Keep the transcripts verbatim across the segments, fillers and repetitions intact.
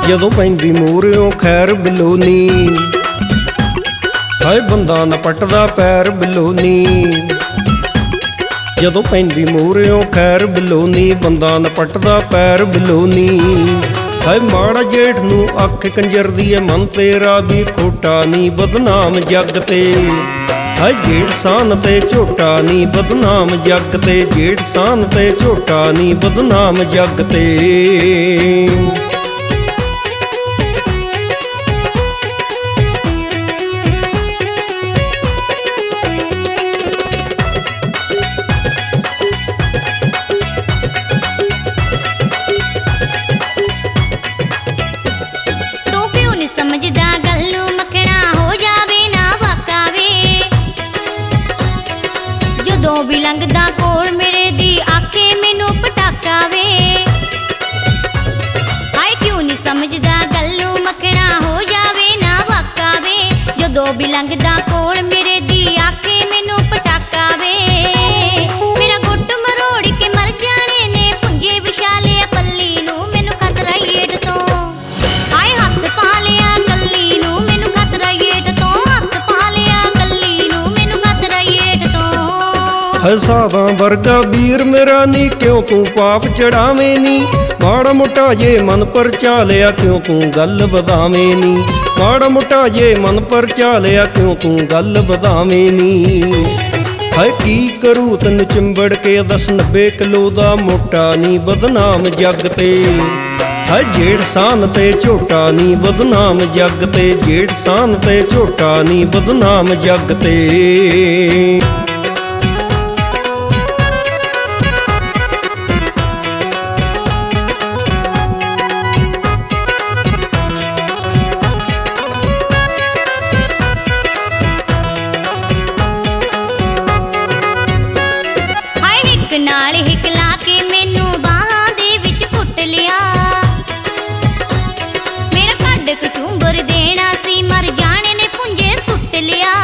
ਜਦੋਂ ਪੈਂਦੀ ਮੂਹਰਿਓਂ ਖੈਰ ਬਲੋਨੀ। ਹਾਏ ਬੰਦਾ ਨਾ ਪੱਟਦਾ ਪੈਰ ਬਲੋਨੀ। ਜਦੋਂ ਪੈਂਦੀ ਮੂਹਰਿਓਂ ਖੈਰ ਬਲੋਨੀ, ਬੰਦਾ ਨਾ ਪੱਟਦਾ ਪੈਰ ਬਲੋਨੀ। ਹਾਏ ਮਾੜਾ ਜੇਠ ਨੂੰ ਅੱਖ ਕੰਜਰ ਦੀ ਏ, ਮਨ ਤੇਰਾ ਵੀ ਖੋਟਾ ਨੀ ਬਦਨਾਮ ਜੱਗ ਤੇ। ਹਾਏ ਜੇਠ ਸਾਨ ਤੇ ਝੋਟਾ ਨੀ ਬਦਨਾਮ ਜੱਗ ਤੇ, ਜੇਠ ਸਾਨ ਤੇ ਝੋਟਾ ਨੀ ਬਦਨਾਮ ਜੱਗ ਤੇ। ਸਮਝਦਾ ਗੱਲ ਨੂੰ ਮੱਖਣਾ ਹੋ ਜਾਵੇ ਨਾ ਵਾਕਾ ਵੇ, ਜਦੋਂ ਵੀ ਲੰਘਦਾ ਕੋਲ ਮੇਰੇ ਦੀ ਆਖੇ ਮੈਨੂੰ ਪਟਾਕਾ ਵੇ। ਹਾਏ ਕਿਉਂ ਨਹੀਂ ਸਮਝਦਾ ਗੱਲ ਨੂੰ ਮੱਖਣਾ ਹੋ ਜਾਵੇ ਨਾ ਵਾਕਾ ਵੇ, ਜਦੋਂ ਵੀ ਲੰਘਦਾ ਕੋਲ ਮੇਰੇ ਦੀ ਆਖੇ ਮੈਨੂੰ ਪਟਾਕਾ ਵੇ। ਮੇਰਾ ਗੁੱਟ ਮਰੋੜ ਕੇ ਮਰ ਜਾਣੇ ਨੇ ਪੁੰਜੇ ਵਿਛਾਲੇ ਪੱਲੀ ਨੂੰ, ਮੈਨੂੰ ਖਤਰਾ ਏਟ ਤੋਂ। ਹਾਏ ਹੱਥ ਪਾ ਲਿਆ ਕੱਲੀ ਨੂੰ, ਮੈਨੂੰ ਖਤਰਾ ਏਟ ਤੋਂ, ਹੱਥ ਪਾ ਲਿਆ ਕੱਲੀ ਨੂੰ, ਮੈਨੂੰ ਖਤਰਾ ਏਟ ਤੋਂ। ਹਾਏ ਸਾਧਾਂ ਵਰਗਾ ਵੀਰ ਮੇਰਾ ਨੀ, ਕਿਉਂ ਤੂੰ ਪਾਪ ਚੜਾਵੇਂ ਨੀ। ਮਾੜਾ ਮੋਟਾ ਜੇ ਮਨ ਪਰਚਾ ਲਿਆ, ਕਿਉਂ ਤੂੰ ਗੱਲ ਵਧਾਵੇਂ ਨੀ। ਮਾੜਾ ਮੋਟਾ ਜੇ ਮਨ ਪਰਚਾ ਲਿਆ, ਕਿਉਂ ਤੂੰ ਗੱਲ ਵਧਾਵੇਂ ਨੀ। ਹਾਏ ਕੀ ਕਰੂ ਤੈਨੂੰ ਚਿੰਬੜ ਕੇ, ਦਸ ਨੱਬੇ ਕਿਲੋ ਦਾ ਮੋਟਾ ਨੀ ਬਦਨਾਮ ਜੱਗ ਤੇ। ਹਾਏ ਜੇਠ ਸਾਨ ਤੇ ਝੋਟਾ ਨੀ ਬਦਨਾਮ ਜੱਗ ਤੇ, ਜੇਠ ਸਾਨ ਤੇ ਝੋਟਾ ਨੀ ਬਦਨਾਮ ਜੱਗ ਤੇ। ਨਾਲ ਹਿੱਕ ਲਾ ਕੇ ਮੈਨੂੰ ਬਾਹਾਂ ਦੇ ਵਿੱਚ ਘੁੱਟ ਲਿਆ, ਮੇਰਾ ਕੱਢ ਕਚੂੰਬਰ ਦੇਣਾ ਸੀ, ਮਰ ਜਾਣੇ ਨੇ ਪੁੰਜੇ ਸੁੱਟ ਲਿਆ।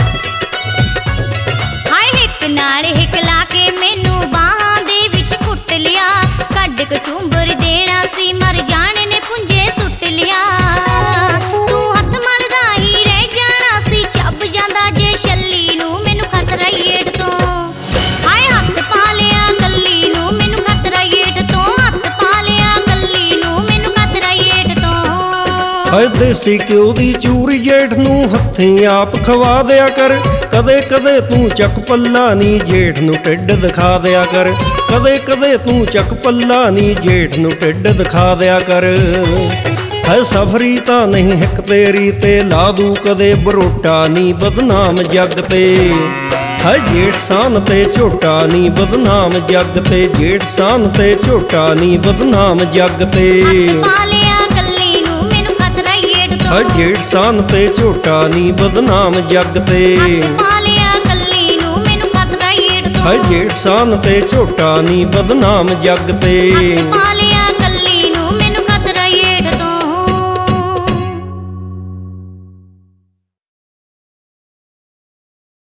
ਹਾਏ ਹਿੱਕ ਨਾਲ ਹਿੱਕ ਲਾ ਕੇ ਮੈਨੂੰ ਬਾਹਾਂ ਦੇ ਵਿੱਚ ਘੁੱਟ ਲਿਆ, ਕੱਢ ਕਚੂੰਬਰ ਦੇਣਾ ਸੀ, ਮਰ ਜਾਣੇ ਨੇ ਪੁੰਜੇ ਸੁੱਟ ਲਿਆ। ਤੂੰ ਹੱਥ ਮਲਦਾ ਹੀ ਰਹਿ ਜਾਣਾ ਸੀ, ਚੱਬ ਜਾਂਦਾ ਜੇ ਛੱਲੀ ਨੂੰ, ਮੈਨੂੰ ਖਤਰਾ ਏਟ ਤੋਂ। ਹਾਏ ਹੱਥ ਪਾ ਲਿਆ ਕੱਲੀ ਨੂੰ, ਮੈਨੂੰ ਖਤਰਾ ਏਟ ਤੋਂ, ਹੱਥ ਪਾ ਲਿਆ ਕੱਲੀ ਨੂੰ, ਮੈਨੂੰ ਖਤਰਾ ਏਟ ਤੋਂ। ਹਾਏ ਦੇਸੀ ਘਿਓ ਦੀ ਚੂਰੀ ਜੇਠ ਨੂੰ ਹੱਥੀਂ ਆਪ ਖਵਾ ਦਿਆ ਕਰ, ਕਦੇ ਕਦੇ ਤੂੰ ਚੱਕ ਪੱਲਾ ਨੀ ਜੇਠ ਨੂੰ ਢਿੱਡ ਦਿਖਾ ਦਿਆ ਕਰ। ਕਦੇ ਕਦੇ ਤੂੰ ਚੱਕ ਪੱਲਾ ਨੀ ਜੇਠ ਨੂੰ ਢਿੱਡ ਦਿਖਾ ਦਿਆ ਕਰ। ਹਾਏ ਸਫਰੀ ਤਾਂ ਨਹੀਂ ਹਿੱਕ ਤੇਰੀ ਤੇ, ਲਾ ਦੂ ਕਦੇ ਬਰੋਟਾ ਨੀ ਬਦਨਾਮ ਜੱਗ ਤੇ। ਹਾਏ ਜੇਠ ਸਾਨ ਤੇ ਝੋਟਾ ਨੀ ਬਦਨਾਮ ਜੱਗ ਤੇ, ਜੇਠ ਸਾਨ ਤੇ ਝੋਟਾ ਨੀ ਬਦਨਾਮ ਜੱਗ ਤੇ। ਹੱਥ ਪਾ ਲਿਆ ਕੱਲੀ ਨੂੰ, ਮੈਨੂੰ ਖਤਰਾ ਏਟ ਤੋਂ। ਹਾਏ ਜੇਠ ਸਾਨ ਤੇ ਝੋਟਾ ਨੀ ਬਦਨਾਮ ਜੱਗ ਤੇ। ਹੱਥ ਪਾ ਲਿਆ ਕੱਲੀ ਨੂੰ, ਮੈਨੂੰ ਖਤਰਾ ਏਟ ਤੋਂ। ਹਾਏ ਜੇਠ ਸਾਨ ਤੇ ਝੋਟਾ ਨੀ ਬਦਨਾਮ ਜੱਗ ਤੇ। ਹੱਥ ਪਾ ਲਿਆ